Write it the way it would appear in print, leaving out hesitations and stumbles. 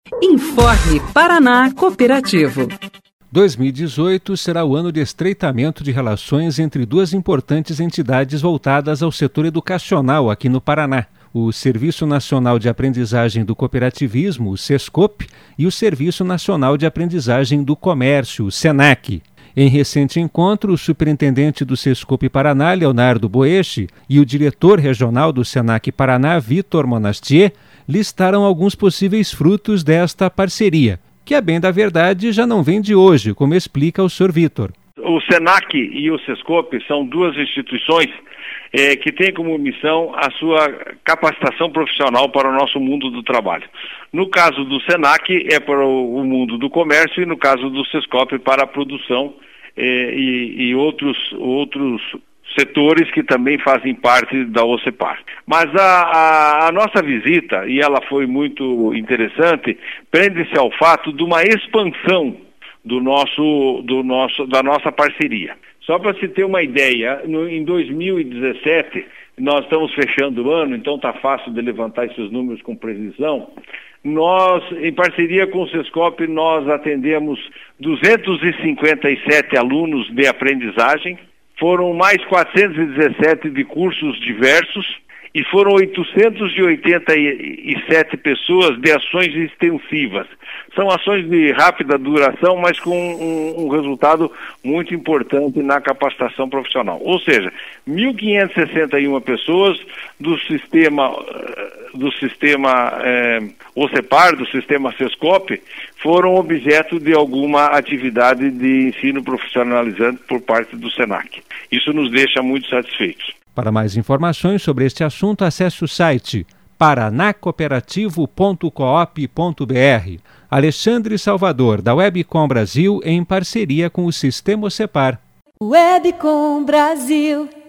Informe Paraná Cooperativo. 2018 será o ano de estreitamento de relações entre duas importantes entidades voltadas ao setor educacional aqui no Paraná: o Serviço Nacional de Aprendizagem do Cooperativismo, o SESCOP, e o Serviço Nacional de Aprendizagem do Comércio, o SENAC. Em recente encontro, o superintendente do SESCOP Paraná, Leonardo Boesch, e o diretor regional do SENAC Paraná, Vitor Monastier, listaram alguns possíveis frutos desta parceria, que, a bem da verdade, já não vem de hoje, como explica o Sr. Vitor. O SENAC e o SESCOP são duas instituições que têm como missão a sua capacitação profissional para o nosso mundo do trabalho. No caso do SENAC é para o mundo do comércio e no caso do SESCOP para a produção e outros setores que também fazem parte da OCEPAR. Mas a nossa visita, e ela foi muito interessante, prende-se ao fato de uma expansão da nossa parceria. Só para se ter uma ideia, em 2017, nós estamos fechando o ano, então está fácil de levantar esses números com precisão. Nós, em parceria com o SESCOP, nós atendemos 257 alunos de aprendizagem, foram mais 417 de cursos diversos e foram 887 pessoas de ações extensivas. São ações de rápida duração, mas com um resultado muito importante na capacitação profissional. Ou seja, 1.561 pessoas do sistema OCEPAR, do sistema SESCOP, foram objeto de alguma atividade de ensino profissionalizante por parte do SENAC. Isso nos deixa muito satisfeitos. Para mais informações sobre este assunto, acesse o site paranacooperativa.coop.br. Alexandre Salvador, da Webcom Brasil, em parceria com o Sistema OCEPAR. Webcom Brasil.